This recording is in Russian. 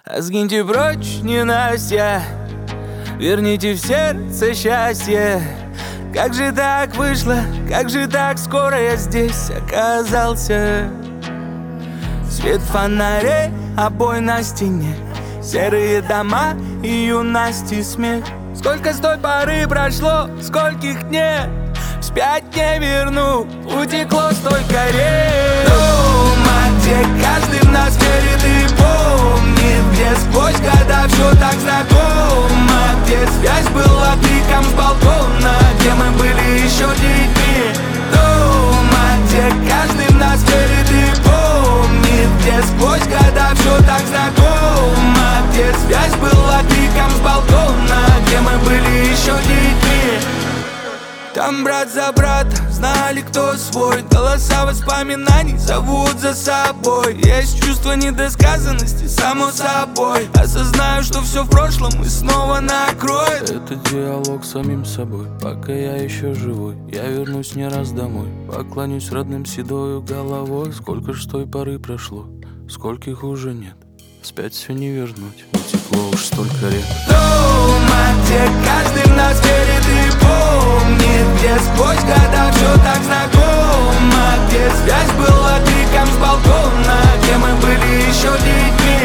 Сгиньте прочь, ненастья, верните в сердце счастье. Как же так вышло, как же так скоро я здесь оказался? Свет фонарей, обои на стене, серые дома и юности смех. Сколько с той поры прошло, скольких нет, вспять не верну, утекло столько рек. Дома, где каждый в нас верит и помнит, где сквозь года все так знакомо, где связь была криком с балкона, где мы были еще детьми. Дома, где каждый в нас верит и помнит, где сквозь года все так знакомо, где связь была криком с балкона, где мы были еще детьми. Там брат за брата, знали, кто свой. Голоса воспоминаний зовут за собой. Есть чувство недосказанности, само собой. Осознаю, что все в прошлом и снова накроет. Это диалог с самим собой, пока я еще живой. Я вернусь не раз домой, поклонюсь родным седою головой. Сколько ж с той поры прошло, скольких уже нет, вспять все не вернуть, утекло уж столько лет. Дома, где каждый в нас верит и помнит, где сквозь года все так знакомо, где связь была криком с балкона, где мы были еще детьми.